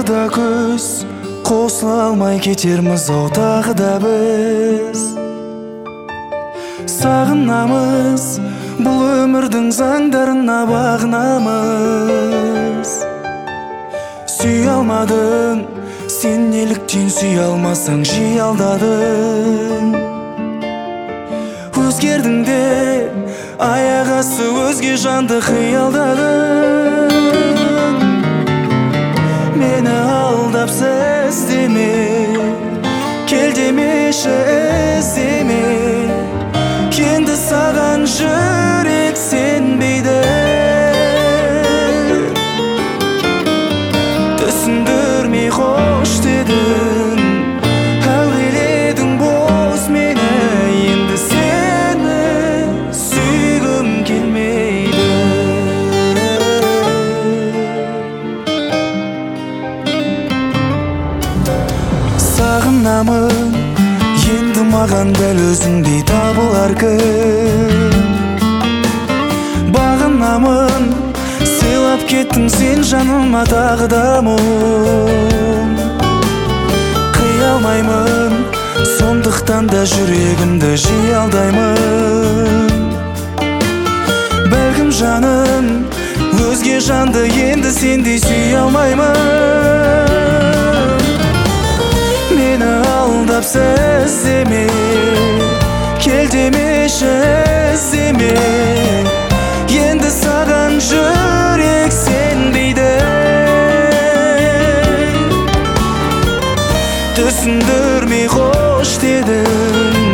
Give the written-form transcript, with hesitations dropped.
да көз қосыла алмай кетерміз ау тағы да біз. Сағынамыз, бұл өмірдің заңдарына бағынамыз. Сүй алмадың, сен неліктен сүй алмасаң жиі алдадың. Өзгердің де аяқ асты өзге жанды қиялдадың. Мені алдап іздеме, кел демеші іздеме. Енді саған жүрек сенбейді. Түсіндірмей қош дедің, әуеледің бос мені. Енді сені сүйгім келмейді. Сағынамын, енді маған дәл өзіңдей табылар кім. Бағынамын, сыйлап кеттің сен жаныма тағы да мұң. Қия алмаймын, сондықтан да жүрегімді жиі алдаймын. Бәлкім жаным, өзге жанды енді сендей сүй алмаймын. Мені алдап іздеме, кел демеші іздеме. Енді саған жүрек сенбейді. Түсіндірмей қош дедің,